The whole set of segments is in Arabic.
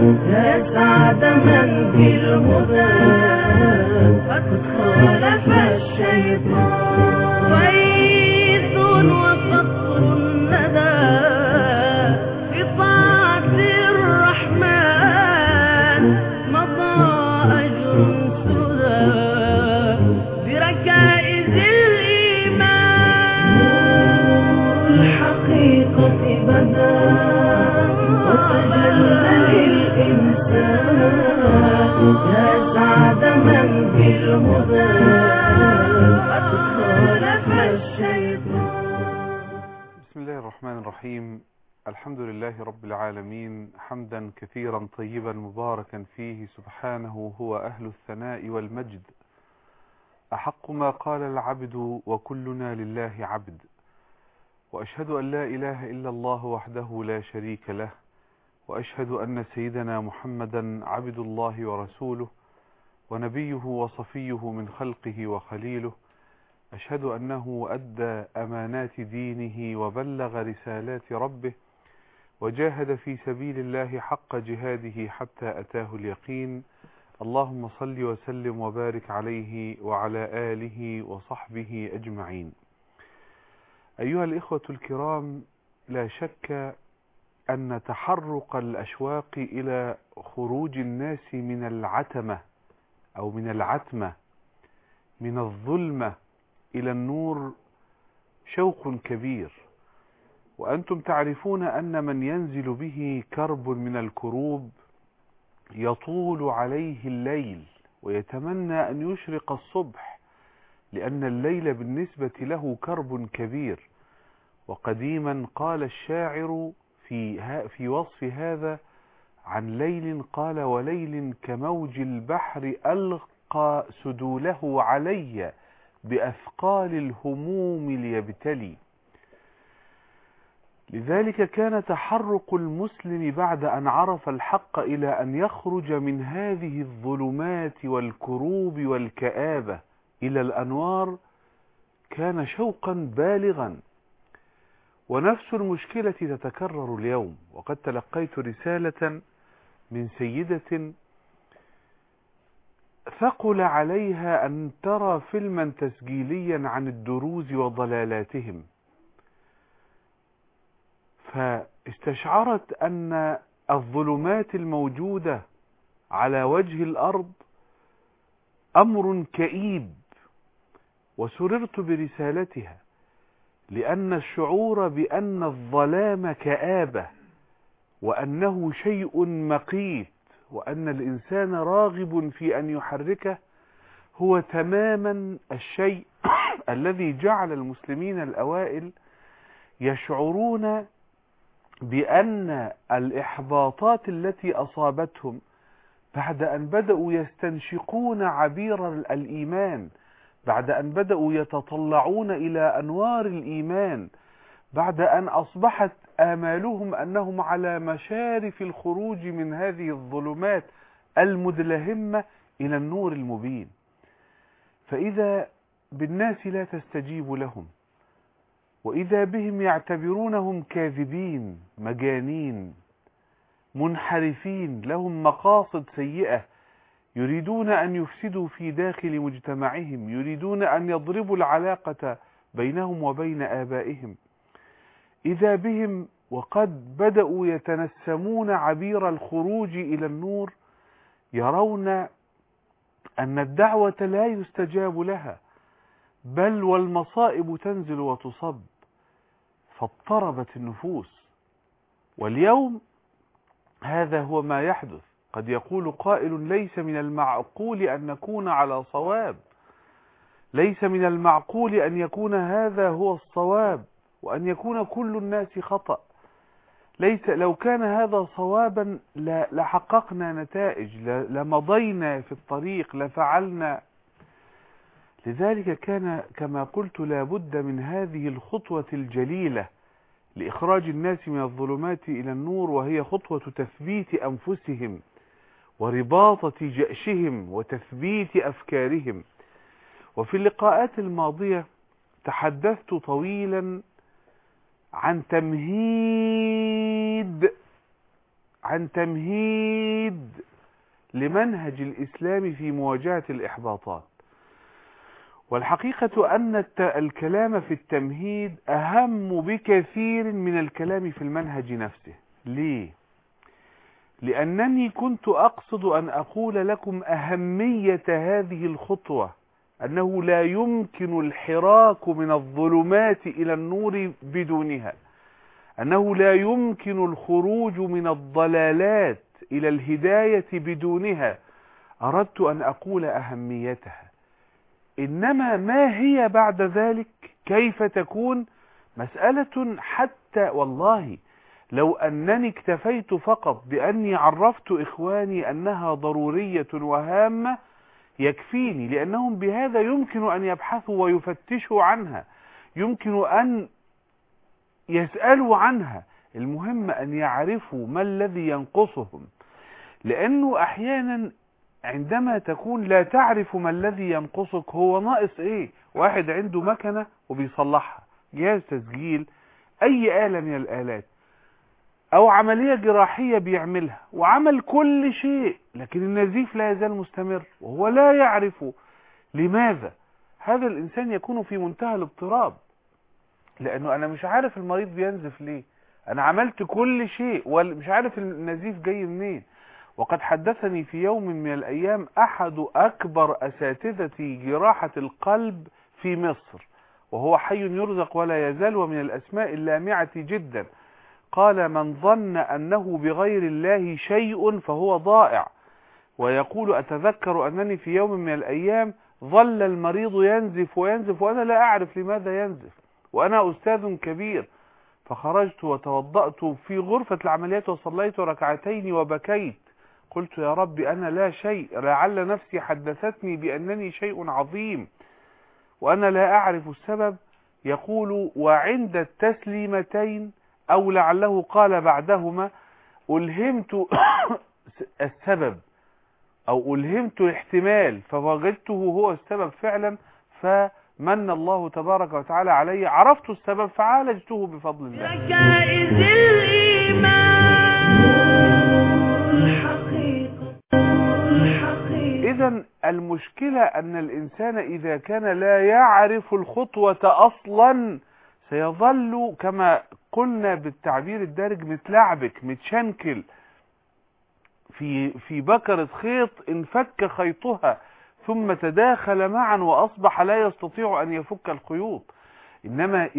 يا سعد من في الهدى قد خالف الشيطان. غيث وقطر الندى في طاعة الرحمن، مضى أجر سدى بركائز الإيمان. نور الحقيقة بدا وتجلى للإنسان، يا سعد من في الهدى قد خالف الشيطان. بسم الله الرحمن الرحيم. الحمد لله رب العالمين، حمدا كثيرا طيبا مباركا فيه، سبحانه هو أهل الثناء والمجد. أحق ما قال العبد وكلنا لله عبد. وأشهد أن لا إله إلا الله وحده لا شريك له، وأشهد أن سيدنا محمدا عبد الله ورسوله ونبيه وصفيه من خلقه وخليله. أشهد أنه أدى أمانات دينه وبلغ رسالات ربه، وجاهد في سبيل الله حق جهاده حتى أتاه اليقين. اللهم صل وسلم وبارك عليه وعلى آله وصحبه أجمعين. أيها الإخوة الكرام، لا شك أن تحرق الأشواق إلى خروج الناس من العتمة أو من العتمة، من الظلمة إلى النور، شوق كبير. وأنتم تعرفون أن من ينزل به كرب من الكروب يطول عليه الليل ويتمنى أن يشرق الصبح، لأن الليل بالنسبة له كرب كبير. وقديما قال الشاعر في وصف هذا عن ليل، قال: وليل كموج البحر ألقى سدوله علي بأثقال الهموم ليبتلي. لذلك كان تحرق المسلم بعد أن عرف الحق إلى أن يخرج من هذه الظلمات والكروب والكآبة إلى الأنوار كان شوقا بالغا. ونفس المشكلة تتكرر اليوم. وقد تلقيت رسالة من سيدة ثقل عليها أن ترى فيلما تسجيليا عن الدروز وضلالاتهم، فاستشعرت أن الظلمات الموجودة على وجه الأرض أمر كئيب. وسررت برسالتها، لأن الشعور بأن الظلام كآبة، وأنه شيء مقيت، وأن الإنسان راغب في أن يحركه، هو تماما الشيء الذي جعل المسلمين الأوائل يشعرون بأن الإحباطات التي أصابتهم بعد أن بدأوا يستنشقون عبير الإيمان، بعد أن بدأوا يتطلعون إلى أنوار الإيمان، بعد أن أصبحت آمالهم أنهم على مشارف الخروج من هذه الظلمات المدلهمة إلى النور المبين، فإذا بالناس لا تستجيب لهم، وإذا بهم يعتبرونهم كاذبين، مجانين، منحرفين، لهم مقاصد سيئة، يريدون أن يفسدوا في داخل مجتمعهم، يريدون أن يضربوا العلاقة بينهم وبين آبائهم. إذا بهم وقد بدأوا يتنسمون عبير الخروج إلى النور، يرون أن الدعوة لا يستجاب لها، بل والمصائب تنزل وتصب، فاضطربت النفوس. واليوم هذا هو ما يحدث. قد يقول قائل: ليس من المعقول أن نكون على صواب، ليس من المعقول أن يكون هذا هو الصواب، وأن يكون كل الناس خطأ. لو كان هذا صوابا لحققنا نتائج، لمضينا في الطريق، لفعلنا. لذلك كان كما قلت لابد من هذه الخطوة الجليلة لإخراج الناس من الظلمات إلى النور، وهي خطوة تثبيت أنفسهم ورباطة جأشهم وتثبيت أفكارهم. وفي اللقاءات الماضية تحدثت طويلا عن عن تمهيد لمنهج الإسلام في مواجهة الإحباطات. والحقيقة أن الكلام في التمهيد أهم بكثير من الكلام في المنهج نفسه. ليه؟ لأنني كنت أقصد أن أقول لكم أهمية هذه الخطوة، أنه لا يمكن الحراك من الظلمات إلى النور بدونها، أنه لا يمكن الخروج من الضلالات إلى الهداية بدونها. أردت أن أقول أهميتها، إنما ما هي بعد ذلك كيف تكون مسألة. حتى والله لو أنني اكتفيت فقط بأني عرفت إخواني أنها ضرورية وهامة يكفيني، لأنهم بهذا يمكن أن يبحثوا ويفتشوا عنها، يمكن أن يسألوا عنها. المهم أن يعرفوا ما الذي ينقصهم، لأنه أحيانا عندما تكون لا تعرف ما الذي ينقصك، هو ناقص إيه؟ واحد عنده مكنة وبيصلحها، جهاز تسجيل، أي آلة من الآلات، أو عملية جراحية بيعملها وعمل كل شيء، لكن النزيف لا يزال مستمر وهو لا يعرف لماذا. هذا الإنسان يكون في منتهى الاضطراب، لأنه أنا مش عارف المريض بينزف ليه، أنا عملت كل شيء ومش عارف النزيف جاي منين. وقد حدثني في يوم من الأيام أحد أكبر أساتذة جراحة القلب في مصر، وهو حي يرزق ولا يزال، ومن الأسماء اللامعة جدا، قال: من ظن أنه بغير الله شيء فهو ضائع. ويقول: أتذكر أنني في يوم من الأيام ظل المريض ينزف وينزف وأنا لا أعرف لماذا ينزف، وأنا أستاذ كبير، فخرجت وتوضأت في غرفة العمليات وصليت ركعتين وبكيت، قلت: يا رب أنا لا شيء، لعل نفسي حدثتني بأنني شيء عظيم وأنا لا أعرف السبب. يقول: وعند التسليمتين أو لعله قال بعدهما ألهمت السبب أو ألهمت الاحتمال، فوجدته هو السبب فعلا، فمن الله تبارك وتعالى علي، عرفت السبب فعالجته بفضل الله. ركائز الإيمان إذن المشكلة أن الإنسان إذا كان لا يعرف الخطوة أصلا سيظل كما قلنا بالتعبير الدارج متلعبك متشنكل في بكرة خيط انفك خيطها ثم تداخل معا وأصبح لا يستطيع أن يفك الخيوط. إنما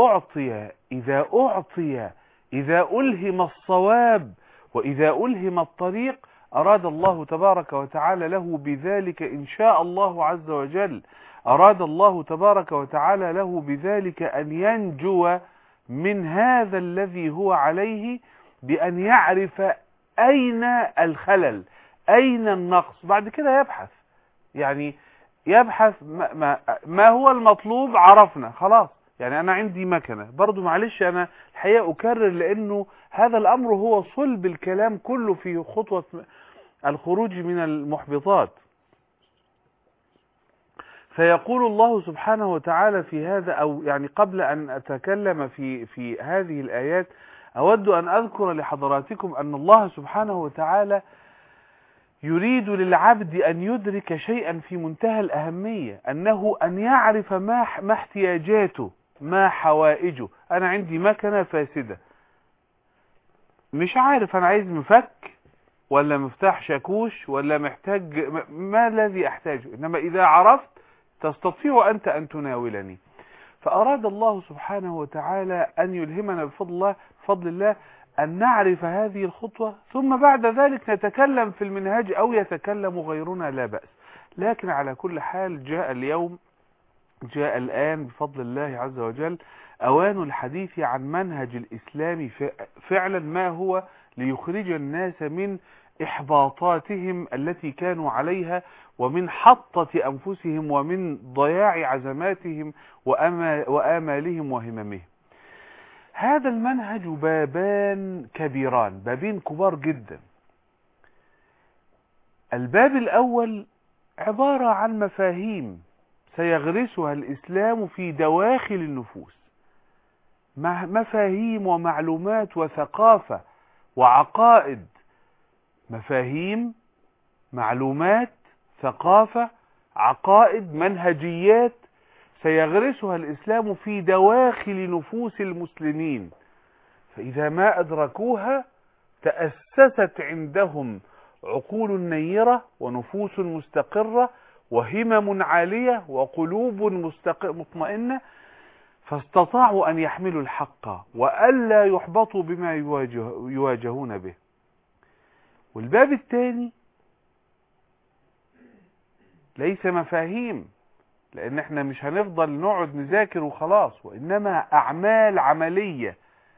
إذا ألهم الصواب وإذا ألهم الطريق أراد الله تبارك وتعالى له بذلك إن شاء الله عز وجل، أراد الله تبارك وتعالى له بذلك أن ينجو من هذا الذي هو عليه، بأن يعرف أين الخلل، أين النقص. بعد كده يبحث ما هو المطلوب، عرفنا خلاص. يعني أنا عندي مكنة برضو، معلش أنا الحقيقة أكرر، لأنه هذا الأمر هو صلب الكلام كله في خطوة الخروج من المحبطات. فيقول الله سبحانه وتعالى في هذا، أو يعني قبل أن أتكلم في هذه الآيات أود أن أذكر لحضراتكم أن الله سبحانه وتعالى يريد للعبد أن يدرك شيئا في منتهى الأهمية، أنه أن يعرف ما احتياجاته، ما حوائجه. أنا عندي مكنة فاسدة، مش عارف أنا عايز مفك ولا مفتاح شاكوش ولا محتاج ما الذي أحتاجه، إنما إذا عرفت تستطيع أنت أن تناولني. فأراد الله سبحانه وتعالى أن يلهمنا بفضل الله أن نعرف هذه الخطوة، ثم بعد ذلك نتكلم في المنهاج أو يتكلم غيرنا، لا بأس. لكن على كل حال جاء الآن بفضل الله عز وجل أوان الحديث عن منهج الإسلام فعلا، ما هو ليخرج الناس من إحباطاتهم التي كانوا عليها، ومن حطة أنفسهم، ومن ضياع عزماتهم وآمالهم وهممهم. هذا المنهج بابان كبيران، بابين كبار جدا. الباب الأول عبارة عن مفاهيم سيغرسها الإسلام في دواخل النفوس، مفاهيم ومعلومات وثقافة وعقائد مفاهيم، معلومات، ثقافة، عقائد، منهجيات سيغرسها الإسلام في دواخل نفوس المسلمين، فإذا ما أدركوها تأسست عندهم عقول نيرة ونفوس مستقرة وهمم عالية وقلوب مطمئنة، فاستطاعوا أن يحملوا الحق وألا يحبطوا بما يواجهون به. والباب الثاني ليس مفاهيم، لأن احنا مش هنفضل نقعد نذاكر وخلاص، وإنما أعمال عملية،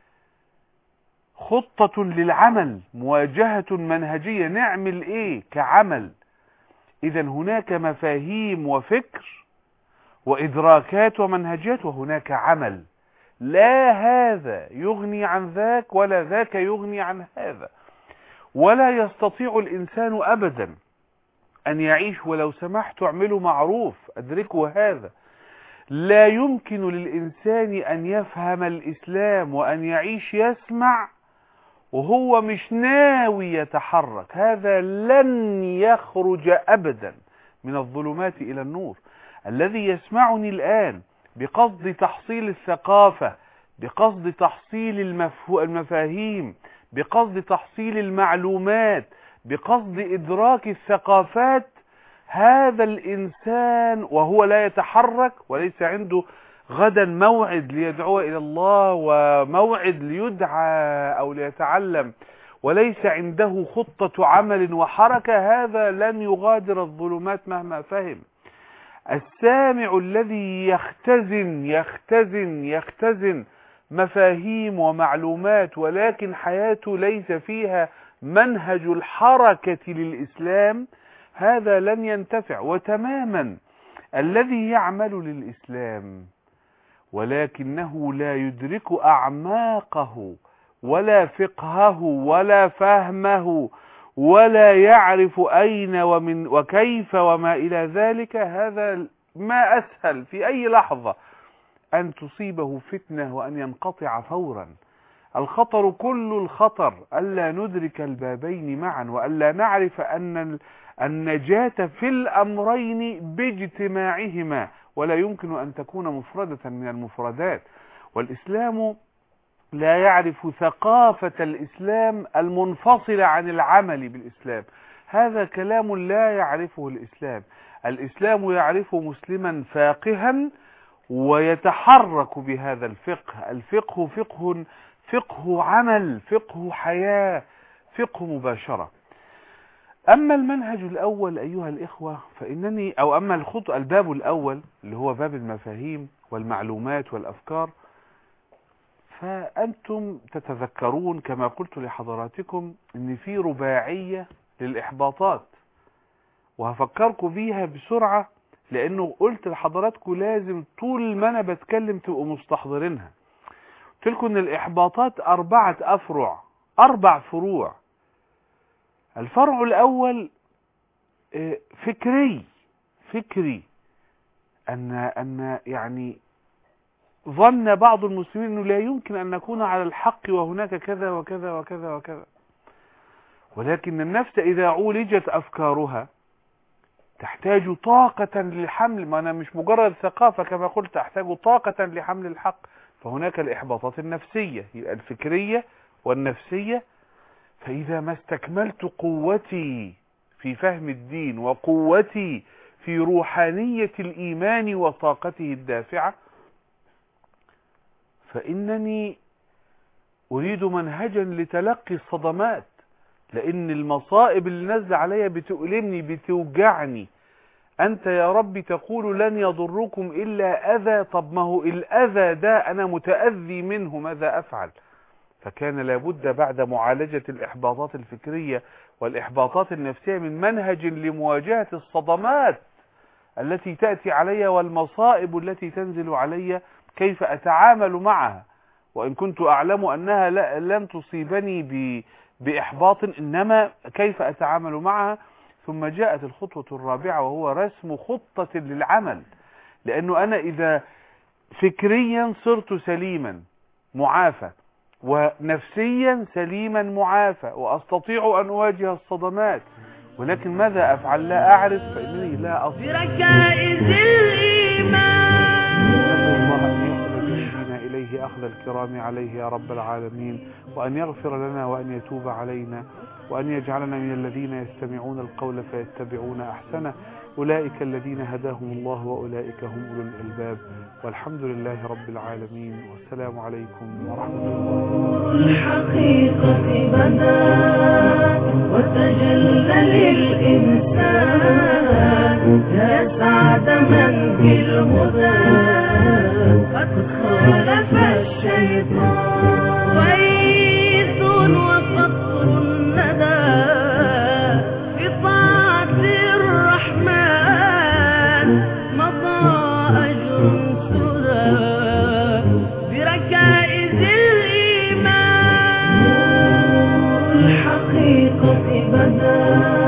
خطة للعمل، مواجهة منهجية، نعمل ايه كعمل. إذا هناك مفاهيم وفكر وإدراكات ومنهجات، وهناك عمل. لا هذا يغني عن ذاك ولا ذاك يغني عن هذا، ولا يستطيع الإنسان أبدا أن يعيش. ولو سمحت اعملوا معروف، أدركوا هذا، لا يمكن للإنسان أن يفهم الإسلام وأن يعيش يسمع وهو مش ناوي يتحرك. هذا لن يخرج أبدا من الظلمات إلى النور. الذي يسمعني الآن بقصد تحصيل الثقافة، بقصد تحصيل المفاهيم، بقصد تحصيل المعلومات، بقصد إدراك الثقافات، هذا الإنسان وهو لا يتحرك وليس عنده غدا موعد ليدعو إلى الله وموعد ليدعى أو ليتعلم، وليس عنده خطة عمل وحركة، هذا لن يغادر الظلمات مهما فهم. السامع الذي يختزن مفاهيم ومعلومات ولكن حياته ليس فيها منهج الحركة للإسلام، هذا لن ينتفع. وتماما الذي يعمل للإسلام ولكنه لا يدرك أعماقه ولا فقهه ولا فهمه ولا يعرف أين ومن وكيف وما إلى ذلك، هذا ما أسهل في أي لحظة أن تصيبه فتنة وأن ينقطع فورا. الخطر كل الخطر ألا ندرك البابين معا، وألا نعرف أن النجاة في الأمرين باجتماعهما، ولا يمكن أن تكون مفردة من المفردات. والإسلام لا يعرف ثقافة الإسلام المنفصلة عن العمل بالإسلام، هذا كلام لا يعرفه الإسلام. الإسلام يعرف مسلما فاقها ويتحرك بهذا الفقه. الفقه فقه عمل، فقه حياة، فقه مباشرة. أما المنهج الأول أيها الإخوة فإنني أما الباب الأول اللي هو باب المفاهيم والمعلومات والأفكار، فأنتم تتذكرون كما قلت لحضراتكم إن في رباعية للإحباطات، وهفكركم بيها بسرعة لأنه قلت لحضراتكم لازم طول ما أنا بتكلم تبقوا مستحضرينها. قلت لكم إن الإحباطات 4 فروع. الفرع الأول فكري أن يعني ظن بعض المسلمين أنه لا يمكن أن نكون على الحق وهناك كذا وكذا وكذا وكذا، ولكن النفس إذا عولجت أفكارها تحتاج طاقة للحمل. ما أنا مش مجرد ثقافة كما قلت، أحتاج طاقة لحمل الحق. فهناك الإحباطات النفسية الفكرية والنفسية. فإذا ما استكملت قوتي في فهم الدين وقوتي في روحانية الإيمان وطاقته الدافعة، فإنني أريد منهجا لتلقي الصدمات، لأن المصائب اللي نزل عليا بتؤلمني بتوجعني. أنت يا رب تقول لن يضركم إلا أذى، طب ما هو الأذى ده أنا متأذي منه، ماذا أفعل؟ فكان لابد بعد معالجة الإحباطات الفكرية والإحباطات النفسية من منهج لمواجهة الصدمات التي تأتي علي والمصائب التي تنزل علي، كيف أتعامل معها. وإن كنت أعلم أنها لن تصيبني بإحباط، إنما كيف أتعامل معها. ثم جاءت الخطوة الرابعة وهو رسم خطة للعمل، لأنه أنا إذا فكريا صرت سليما معافى ونفسيا سليما معافى وأستطيع أن أواجه الصدمات، ولكن ماذا أفعل؟ لا أعرف، فإنني لا أستطيع. بركائز الإيمان نسأل الله أن يأخذ بأيدينا إليه أخذ الكرام عليه يا رب العالمين، وأن يغفر لنا وأن يتوب علينا، وأن يجعلنا من الذين يستمعون القول فيتبعون أحسنه. أولئك الذين هداهم الله وأولئك هم أولو الألباب، والحمد لله رب العالمين، والسلام عليكم ورحمة الله. الحقيقة بدا وتجلى للإنسان، يا سعد من بالهدى قد خالف الشيطان. ويس وقطر الندى بطاعة الرحمن، مضى أجر سدى بركائز الإيمان. الحقيقة بدا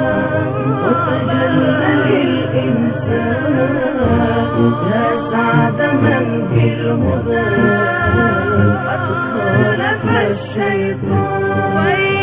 وتجلى للإنسان، يا سعد من بالهدى قد خالف الشيطان.